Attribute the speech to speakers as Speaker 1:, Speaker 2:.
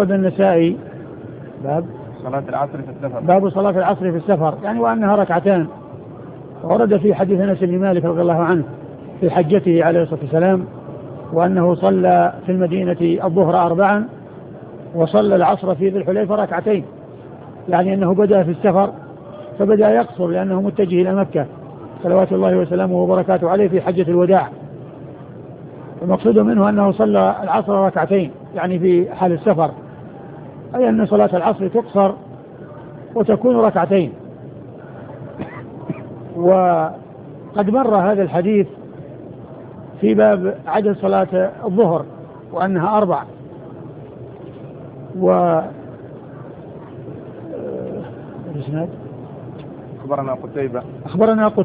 Speaker 1: أورد النسائي باب
Speaker 2: صلاة العصر في السفر،
Speaker 1: باب صلاة العصر في السفر، يعني وأنها ركعتان. ورد في حديث أنس بن مالك رضي الله عنه في حجته عليه الصلاة والسلام، وأنه صلى في المدينة الظهر 4 وصلى العصر في ذي الحليفة ركعتين، يعني أنه بدأ في السفر فبدأ يقصر لأنه متجه إلى مكة صلوات الله وسلامه وبركاته عليه في حجة الوداع. المقصود منه أنه صلى العصر ركعتين يعني في حال السفر، أي أن صلاة العصر تقصر وتكون ركعتين. وقد مر هذا الحديث في باب عدد صلاة الظهر وأنها 4.
Speaker 2: أخبرنا قتيبة